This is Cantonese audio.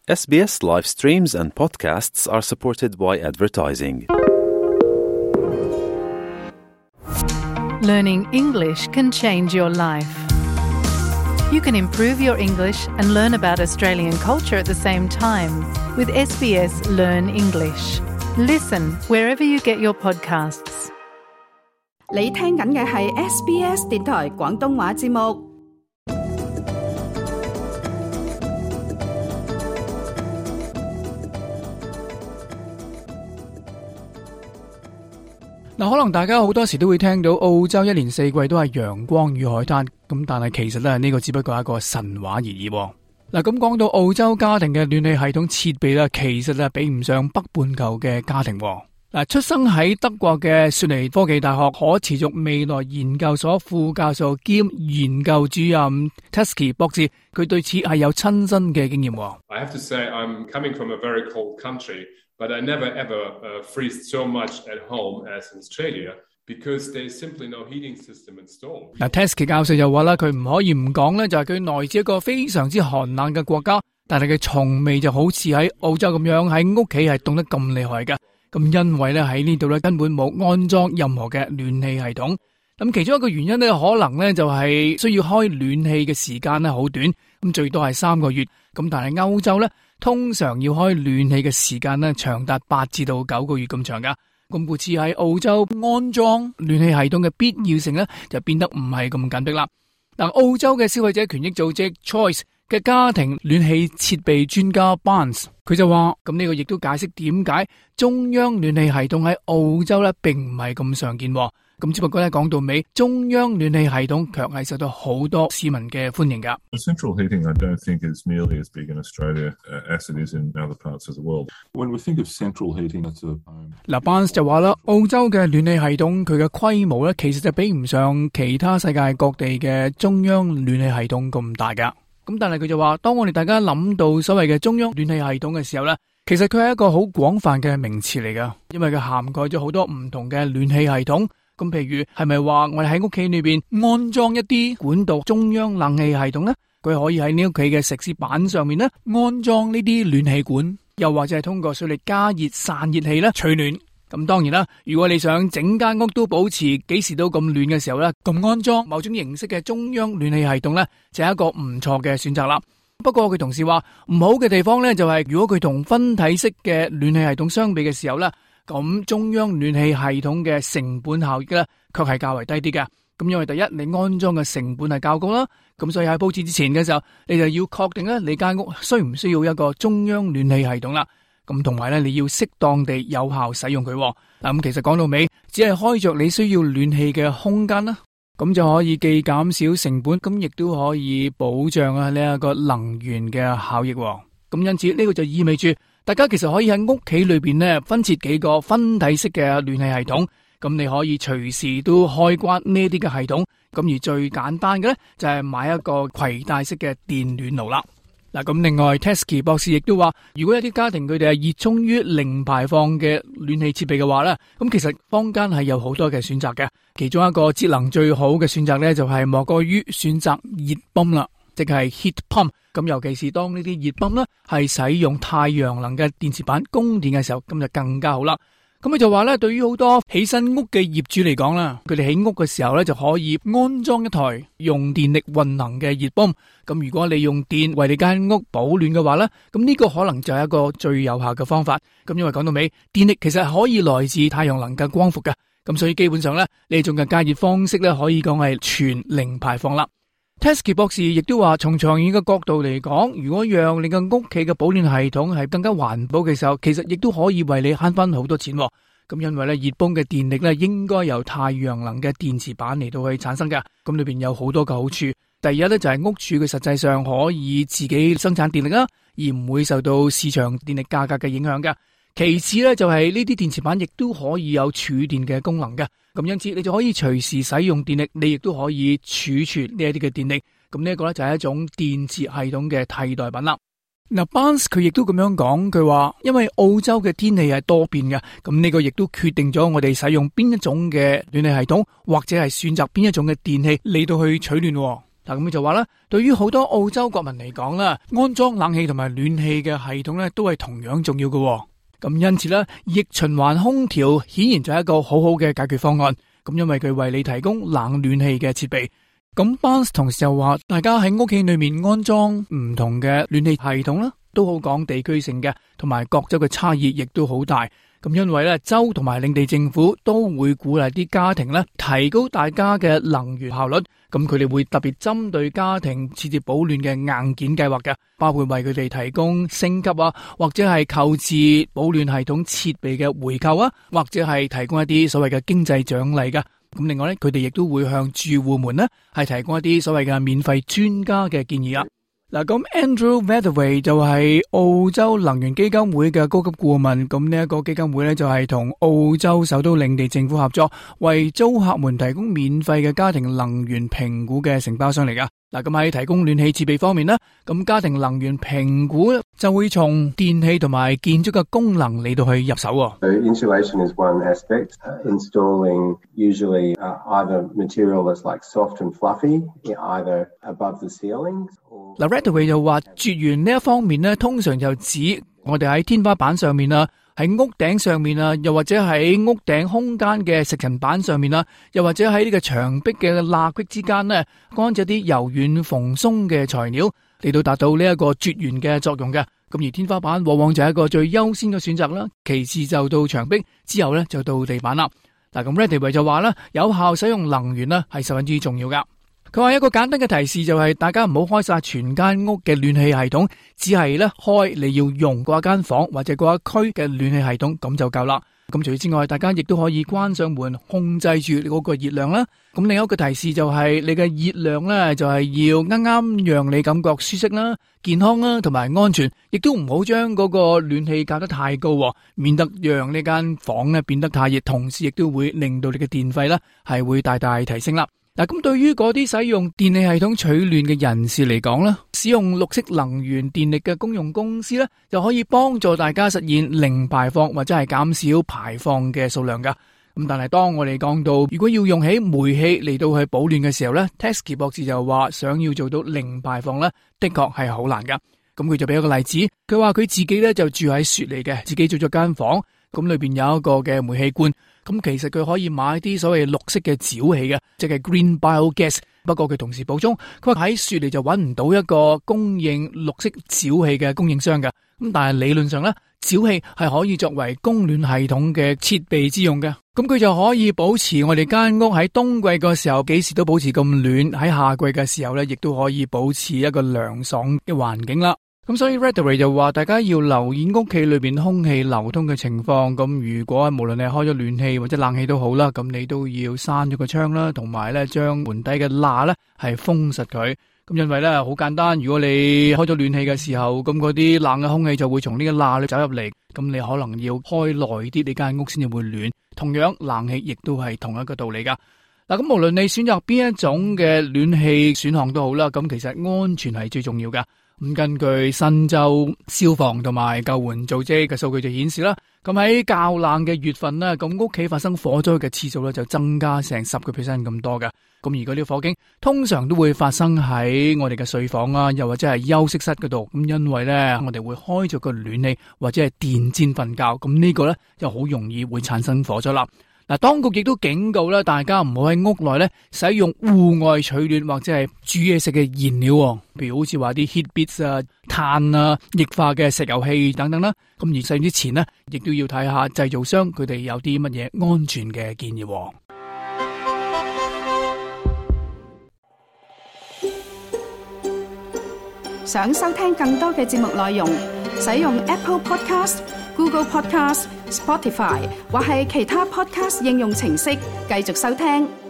SBS live streams and podcasts are supported by advertising. Learning English can change your life. You can improve your English and learn about Australian culture at the same time with SBS Learn English. Listen wherever you get your podcasts. 你聽緊嘅係 SBS 電台廣東話節目。 嗱，可能大家好多時都會聽到澳洲一年四季都係陽光與海灘，咁但係其實咧呢個只不過係一個神話而已。嗱，咁講到澳洲家庭嘅暖氣系統設備咧，其實比唔上北半球嘅家庭。嗱，出生喺德國嘅雪梨科技大學可持續未來研究所副教授兼研究主任 Tesky 博士，佢對此係有親身嘅經驗。 I have to say I'm coming from a very cold country.But I never ever freeze so much at home as in Australia because there's simply no heating system installed. 嗱 ，Tesky 教授又話啦，佢唔可以唔講咧，就係佢來自一個非常之寒冷嘅國家，但係佢從未就好似喺澳洲咁樣喺屋企係凍得咁厲害嘅。咁因為咧喺呢度咧根本冇安裝任何嘅暖氣系統。咁其中一個原因咧，可能咧就係需要開暖氣嘅時間咧好短，咁最多係3個月。咁但係歐洲咧，通常要開暖氣嘅時間咧長達8至到9個月咁長噶。咁故此喺澳洲安裝暖氣系統嘅必要性咧就變得唔係咁緊迫啦。嗱，澳洲嘅消費者權益組織 Choice 嘅家庭暖氣設備專家 Barnes 佢就話，咁呢個亦都解釋點解中央暖氣系統喺澳洲咧並唔係咁常見。咁只不過咧講到尾，中央暖氣系統卻係受到好多市民嘅歡迎㗎。 Central heating, I don't think is nearly as big in Australia as it is in other parts of the world. When we think of central heating, that's a home. 嗱，Barnes 就話啦，澳洲嘅暖氣系統佢嘅規模咧，其實就比唔上其他世界各地嘅中央暖氣系統咁大㗎。咁但係佢就話，當我哋大家諗到所謂嘅中央暖氣系統嘅時候咧，其實佢係一個好廣泛嘅名詞嚟㗎，因為佢涵蓋咗好多唔同嘅暖氣系統。咁譬如係咪話我哋喺屋企裏邊安裝一啲管道中央冷氣系統呢？佢可以喺呢屋企嘅食肆板上面呢安裝呢啲暖氣管，又或者係通過水力加熱散熱器呢取暖。咁當然啦，如果你想整間屋都保持幾時都咁暖嘅時候呢，咁安裝某種形式嘅中央暖氣系統呢，就係一個唔錯嘅選擇啦。不過佢同時話唔好嘅地方呢，就係如果佢同分體式嘅暖氣系統相比嘅時候呢，咁中央暖氣系統嘅成本效益咧，卻係較為低啲嘅。咁因為第一，你安裝嘅成本係較高啦，咁所以喺佈置之前嘅時候，你就要確定咧，你間屋需唔需要一個中央暖氣系統啦。咁同埋咧，你要適當地有效使用佢。嗱，咁其實講到尾，只係開着你需要暖氣嘅空間啦，咁就可以既減少成本，咁亦都可以保障啊呢一個能源嘅效益。咁因此呢個就意味住，大家其實可以喺屋企裏邊呢分設幾個分體式嘅暖氣系統，咁你可以隨時都開關呢啲嘅系統。咁而最簡單嘅呢，就係買一個攜帶式嘅電暖爐啦。嗱，咁另外 Tesky 博士亦都話，如果有啲家庭佢哋係熱衷於零排放嘅暖氣設備嘅話呢，咁其實坊間係有好多嘅選擇嘅。其中一個節能最好嘅選擇呢，就係莫過於選擇熱泵啦，即係 heat pump。咁尤其是當呢啲熱泵呢係使用太陽能嘅電池板供電嘅時候，咁就更加好啦。咁佢就話咧，對於好多起新屋嘅業主嚟講啦，佢哋起屋嘅時候咧就可以安裝一台用電力運行嘅熱泵。咁如果你用電為你間屋保暖嘅話咧，咁呢個可能就係一個最有效嘅方法。咁因為講到尾，電力其實係可以來自太陽能嘅光伏嘅。咁所以基本上咧，呢種嘅加熱方式咧可以講係全零排放啦。Tesky 博士亦都話，從長遠嘅角度嚟講，如果讓你嘅屋企嘅保暖系統係更加環保嘅時候，其實亦都可以為你慳翻好多錢。咁因為咧熱泵嘅電力咧應該由太陽能嘅電池板嚟到去產生嘅，咁裏邊有好多嘅好處。第一咧就係屋主佢實際上可以自己生產電力啦，而唔會受到市場電力價格嘅影響嘅。其次咧就係呢啲電池板亦都可以有儲電嘅功能嘅，咁因此你就可以隨時使用電力，你亦都可以儲存呢一啲嘅電力。咁呢一個咧就係一種電池系統嘅替代品啦。嗱，Barnes 佢亦都咁樣講，佢話因為澳洲嘅天氣係多變嘅，咁呢個亦都決定咗我哋使用邊一種嘅暖氣系統，或者係選擇邊一種嘅電器嚟到去取暖。 嗱，咁就話咧，對於好多澳洲國民嚟講啦，安裝冷氣同埋暖氣嘅系統咧，都係同樣重要嘅。咁因此咧，逆循環空調顯然就係一個好好嘅解決方案。咁因為佢為你提供冷暖氣嘅設備。咁 Barnes 同時又話，大家喺屋企裏面安裝唔同嘅暖氣系統啦，都好講地區性嘅，同埋各州嘅差異亦都好大。咁因為咧，州同埋領地政府都會鼓勵啲家庭咧，提高大家嘅能源效率。咁佢哋會特別針對家庭設置保暖嘅硬件計劃嘅，包括為佢哋提供升級啊，或者係購置保暖系統設備嘅回購啊，或者係提供一啲所謂嘅經濟獎勵嘅。咁另外咧，佢哋亦都會向住戶們呢係提供一啲所謂嘅免費專家嘅建議啊。嗱，咁 Andrew Weatherway 就係澳洲能源基金會嘅高級顧問，咁呢一個基金會咧就係同澳洲首都領地政府合作，為租客們提供免費嘅家庭能源評估嘅承包商嚟噶。嗱，咁喺提供暖氣設備方面呢，咁家庭能源評估就會從電器同埋建築嘅功能嚟到去入手。 Insulation is one aspect. Installing usually either material that's like soft and fluffy, either above the ceilings. 嗱 Redway 就話絕緣呢一方面呢，通常就指我哋喺天花板上面啊，喺屋頂上面啊，又或者喺屋頂空間嘅食塵板上面啊，又或者喺呢個牆壁嘅罅隙之間呢，安置啲柔軟蓬鬆嘅材料嚟到達到呢一個絕緣嘅作用嘅。咁而天花板往往就係一個最優先嘅選擇啦，其次就到牆壁，之後呢就到地板啦。嗱，咁 Redway 就話啦，有效使用能源呢係十分之重要噶。佢話一個簡單嘅提示就係大家唔好開晒全間屋嘅暖氣系統，只係咧開你要用嗰一間房或者嗰一區嘅暖氣系統咁就夠啦。咁除此之外，大家亦都可以關上門控制住嗰個熱量啦。咁另一個提示就係你嘅熱量咧就係要啱啱讓你感覺舒適啦、健康啦同埋安全，亦都唔好將嗰個暖氣校得太高，免得讓呢間房咧變得太熱，同時亦都會令到你嘅電費咧係會大大提升啦。嗱，咁對於嗰啲使用電氣系統取暖嘅人士嚟講咧，使用綠色能源電力嘅公用公司咧，就可以幫助大家實現零排放或者係減少排放嘅數量噶。咁但係當我哋講到如果要用起煤氣嚟到去保暖嘅時候咧 ，Teskey 博士就話想要做到零排放咧，的確係好難噶。咁佢就俾一個例子，佢話佢自己咧就住喺雪梨嘅，自己租咗間房，咁裏邊有一個嘅煤氣罐。咁其實佢可以買啲所謂綠色嘅沼氣嘅，即係 green biogas。不過佢同時補充，佢話喺雪梨就揾唔到一個供應綠色沼氣嘅供應商嘅。咁但係理論上咧，沼氣係可以作為供暖系統嘅設備之用嘅。咁佢就可以保持我哋間屋喺冬季嘅時候幾時都保持咁暖，喺夏季嘅時候咧，亦都可以保持一個涼爽嘅環境啦。咁所以 Redway 就話大家要留意屋企裏邊空氣流通嘅情況。咁如果無論你開咗暖氣或者冷氣都好啦，咁你都要閂咗個窗啦，同埋咧將門底嘅罅咧係封實佢。咁因為咧好簡單，如果你開咗暖氣嘅時候，咁嗰啲冷嘅空氣就會從呢個罅裏走入嚟，咁你可能要開耐啲，你間屋先至會暖。同樣冷氣亦都係同一個道理噶。嗱，咁無論你選擇邊一種嘅暖氣選項都好啦，咁其實安全係最重要噶。咁根據新州消防同埋救援組織嘅數據就顯示啦，咁喺較冷嘅月份咧，咁屋企發生火災嘅次數咧就增加成10% 咁多嘅。咁而嗰啲火警通常都會發生喺我哋嘅睡房啊，又或者係休息室嗰度。咁因為咧，我哋會開咗個暖氣或者係電氈瞓覺，咁呢個咧就好容易會產生火災啦。嗱，當局亦都警告咧，大家唔好喺屋內咧使用戶外取暖或者係煮嘢食嘅燃料，譬如好似話啲 heat bits 啊、碳啊、液化嘅石油氣等等啦。咁而使用之前呢，亦都要睇下製造商佢哋有啲乜嘢安全嘅建議。 想收聽更多嘅節目內容，使用 Apple Podcast、Google Podcast、Spotify 或係其他 Podcast 應用程式繼續收聽。